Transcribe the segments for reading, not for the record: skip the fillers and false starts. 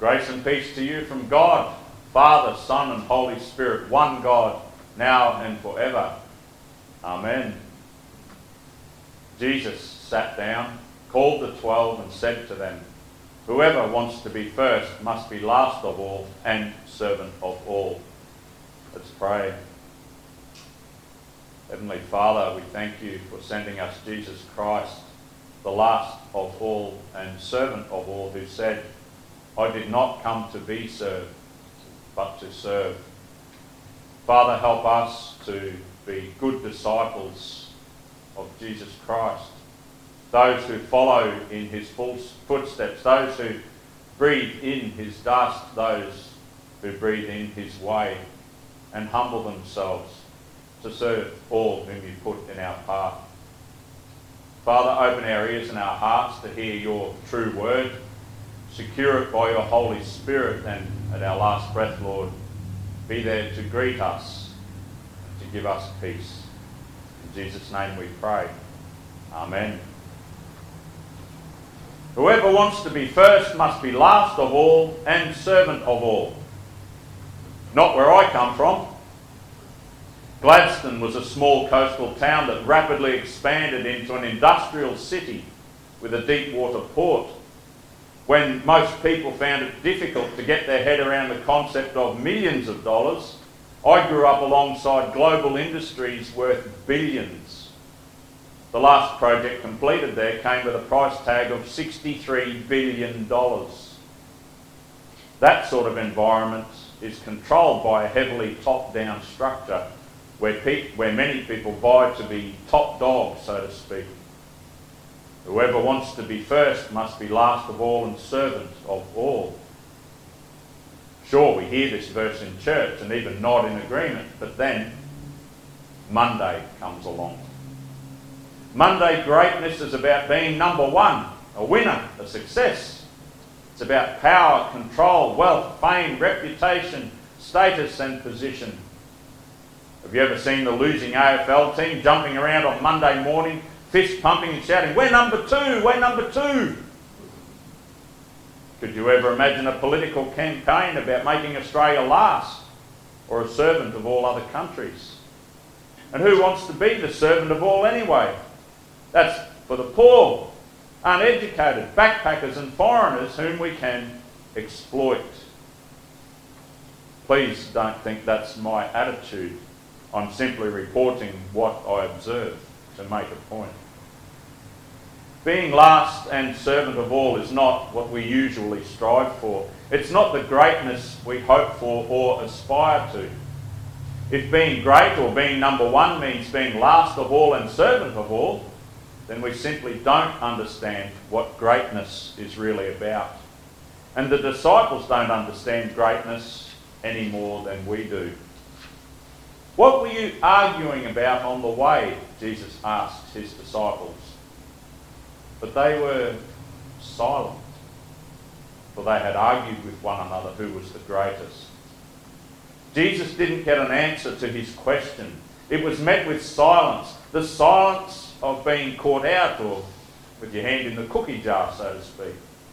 Grace and peace to you from God, Father, Son and Holy Spirit, one God, now and forever. Amen. Jesus sat down, called the 12 and said to them, "Whoever wants to be first must be last of all and servant of all." Let's pray. Heavenly Father, we thank you for sending us Jesus Christ, the last of all and servant of all, who said, "I did not come to be served, but to serve." Father, help us to be good disciples of Jesus Christ, those who follow in his footsteps, those who breathe in his dust, those who breathe in his way and humble themselves to serve all whom you put in our path. Father, open our ears and our hearts to hear your true word. Secure it by your Holy Spirit, and at our last breath, Lord, be there to greet us, to give us peace. In Jesus' name we pray. Amen. Whoever wants to be first must be last of all and servant of all. Not where I come from. Gladstone was a small coastal town that rapidly expanded into an industrial city with a deep water port. When most people found it difficult to get their head around the concept of millions of dollars, I grew up alongside global industries worth billions. The last project completed there came with a price tag of $63 billion. That sort of environment is controlled by a heavily top-down structure where many people vie to be top dog, so to speak. Whoever wants to be first must be last of all and servant of all. Sure, we hear this verse in church and even nod in agreement, but then Monday comes along. Monday greatness is about being number one, a winner, a success. It's about power, control, wealth, fame, reputation, status and position. Have you ever seen the losing AFL team jumping around on Monday morning, fist pumping and shouting, "We're number two, we're number two"? Could you ever imagine a political campaign about making Australia last or a servant of all other countries? And who wants to be the servant of all anyway? That's for the poor, uneducated, backpackers and foreigners whom we can exploit. Please don't think that's my attitude. I'm simply reporting what I observe to make a point. Being last and servant of all is not what we usually strive for. It's not the greatness we hope for or aspire to. If being great or being number one means being last of all and servant of all, then we simply don't understand what greatness is really about. And the disciples don't understand greatness any more than we do. "What were you arguing about on the way?" Jesus asked his disciples. But they were silent, for they had argued with one another who was the greatest. Jesus didn't get an answer to his question. It was met with silence, the silence of being caught out, or with your hand in the cookie jar, so to speak.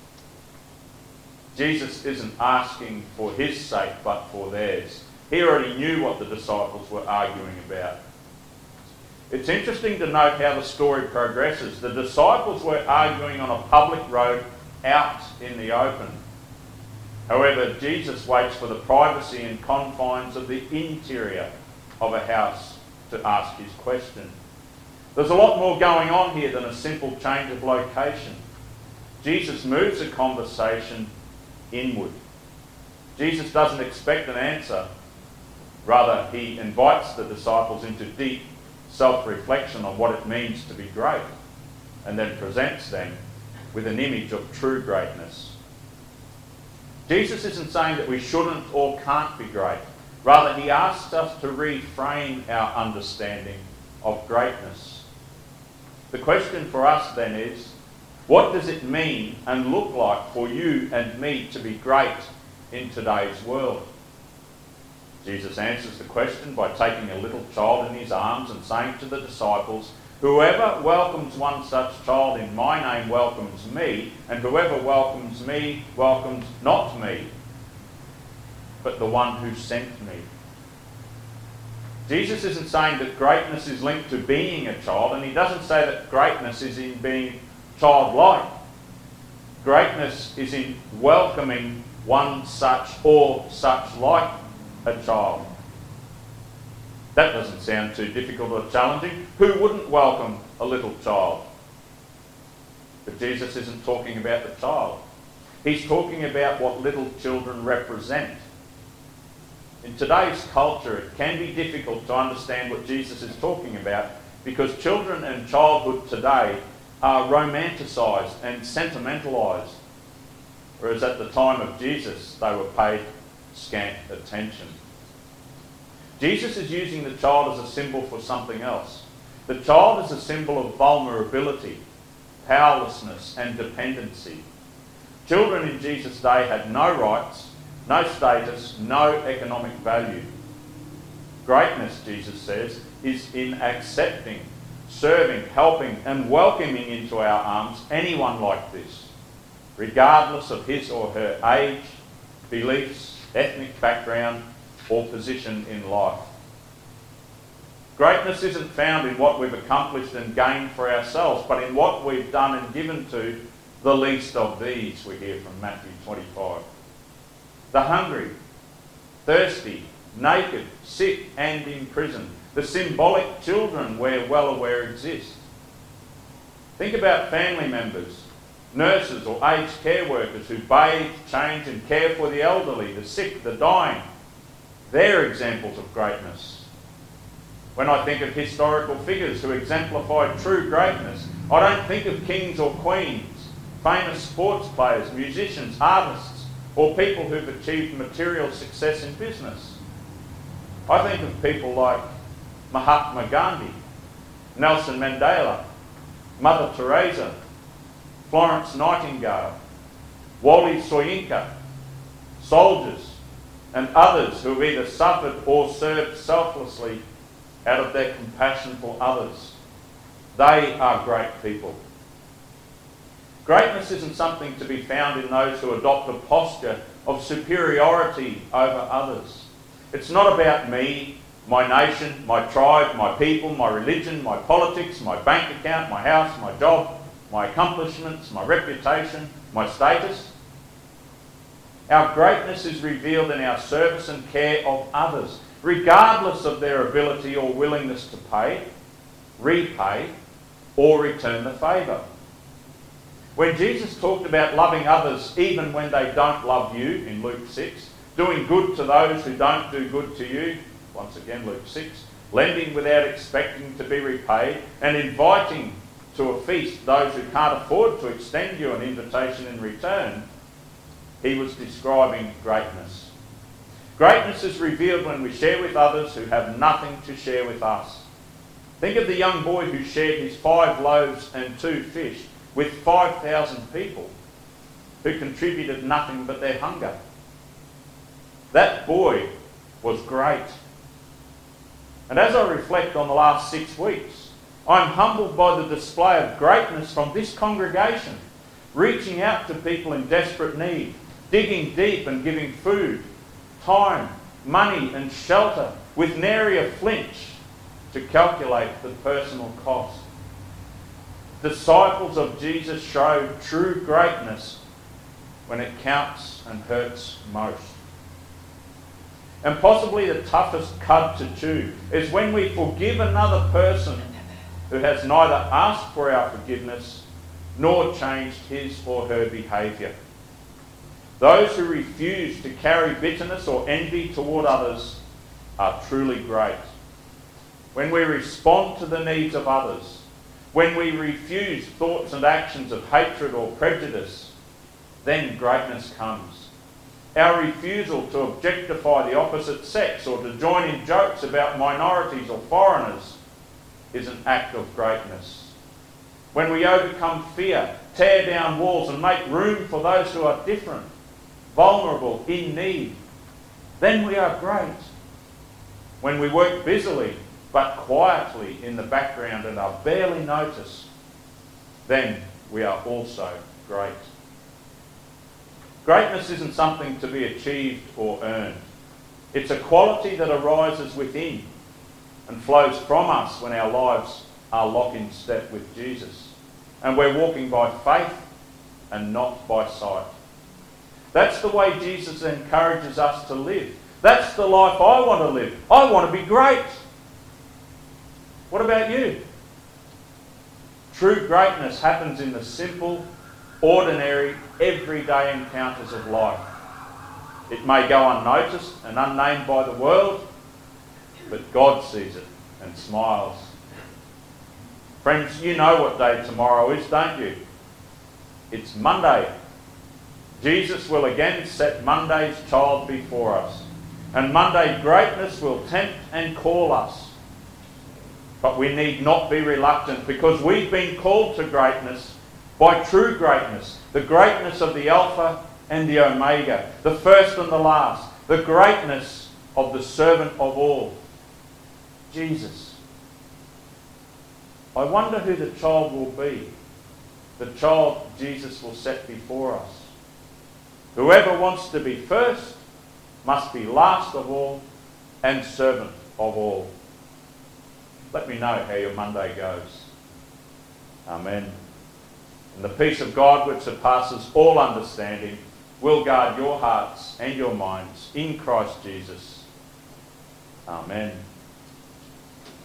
Jesus isn't asking for his sake, but for theirs. He already knew what the disciples were arguing about. It's interesting to note how the story progresses. The disciples were arguing on a public road out in the open. However, Jesus waits for the privacy and confines of the interior of a house to ask his question. There's a lot more going on here than a simple change of location. Jesus moves the conversation inward. Jesus doesn't expect an answer. Rather, he invites the disciples into deep self-reflection on what it means to be great, and then presents them with an image of true greatness. Jesus isn't saying that we shouldn't or can't be great. Rather, he asks us to reframe our understanding of greatness. The question for us then is, what does it mean and look like for you and me to be great in today's world? Jesus answers the question by taking a little child in his arms and saying to the disciples, Whoever welcomes one such child in my name welcomes me, and whoever welcomes me welcomes not me, but the one who sent me. Jesus isn't saying that greatness is linked to being a child, and he doesn't say that greatness is in being childlike. Greatness is in welcoming one such or such like a child. That doesn't sound too difficult or challenging. Who wouldn't welcome a little child? But Jesus isn't talking about the child. He's talking about what little children represent. In today's culture, it can be difficult to understand what Jesus is talking about because children and childhood today are romanticised and sentimentalised, whereas at the time of Jesus, they were paid scant attention. Jesus is using the child as a symbol for something else. The child is a symbol of vulnerability, powerlessness and dependency. Children in Jesus' day had no rights, no status, no economic value. Greatness, Jesus says, is in accepting, serving, helping and welcoming into our arms anyone like this, regardless of his or her age, beliefs, ethnic background or position in life. Greatness isn't found in what we've accomplished and gained for ourselves, but in what we've done and given to the least of these, we hear from Matthew 25. The hungry, thirsty, naked, sick and in prison. The symbolic children we're well aware exist. Think about family members, nurses or aged care workers who bathe, change and care for the elderly, the sick, the dying. They're examples of greatness. When I think of historical figures who exemplified true greatness, I don't think of kings or queens, famous sports players, musicians, artists, or people who've achieved material success in business. I think of people like Mahatma Gandhi, Nelson Mandela, Mother Teresa, Florence Nightingale, Wally Soyinka, soldiers, and others who have either suffered or served selflessly out of their compassion for others. They are great people. Greatness isn't something to be found in those who adopt a posture of superiority over others. It's not about me, my nation, my tribe, my people, my religion, my politics, my bank account, my house, my job, my accomplishments, my reputation, my status. Our greatness is revealed in our service and care of others, regardless of their ability or willingness to pay, repay, or return the favour. When Jesus talked about loving others even when they don't love you, in Luke 6, doing good to those who don't do good to you, once again Luke 6, lending without expecting to be repaid, and inviting to a feast those who can't afford to extend you an invitation in return, he was describing greatness. Greatness is revealed when we share with others who have nothing to share with us. Think of the young boy who shared his 5 loaves and 2 fish with 5,000 people who contributed nothing but their hunger. That boy was great. And as I reflect on the last 6 weeks, I'm humbled by the display of greatness from this congregation, reaching out to people in desperate need, digging deep and giving food, time, money and shelter with nary a flinch to calculate the personal cost. Disciples of Jesus show true greatness when it counts and hurts most. And possibly the toughest cud to chew is when we forgive another person who has neither asked for our forgiveness nor changed his or her behaviour. Those who refuse to carry bitterness or envy toward others are truly great. When we respond to the needs of others, when we refuse thoughts and actions of hatred or prejudice, then greatness comes. Our refusal to objectify the opposite sex or to join in jokes about minorities or foreigners is an act of greatness. When we overcome fear, tear down walls and make room for those who are different, vulnerable, in need, then we are great. When we work busily, but quietly in the background and are barely noticed, then we are also great. Greatness isn't something to be achieved or earned. It's a quality that arises within and flows from us when our lives are lock in step with Jesus. And we're walking by faith and not by sight. That's the way Jesus encourages us to live. That's the life I want to live. I want to be great. What about you? True greatness happens in the simple, ordinary, everyday encounters of life. It may go unnoticed and unnamed by the world, but God sees it and smiles. Friends, you know what day tomorrow is, don't you? It's Monday. Jesus will again set Monday's child before us. And Monday greatness will tempt and call us. But we need not be reluctant, because we've been called to greatness by true greatness. The greatness of the Alpha and the Omega, the first and the last. The greatness of the servant of all, Jesus. I wonder who the child will be. The child Jesus will set before us. Whoever wants to be first must be last of all and servant of all. Let me know how your Monday goes. Amen. And the peace of God, which surpasses all understanding, will guard your hearts and your minds in Christ Jesus. Amen.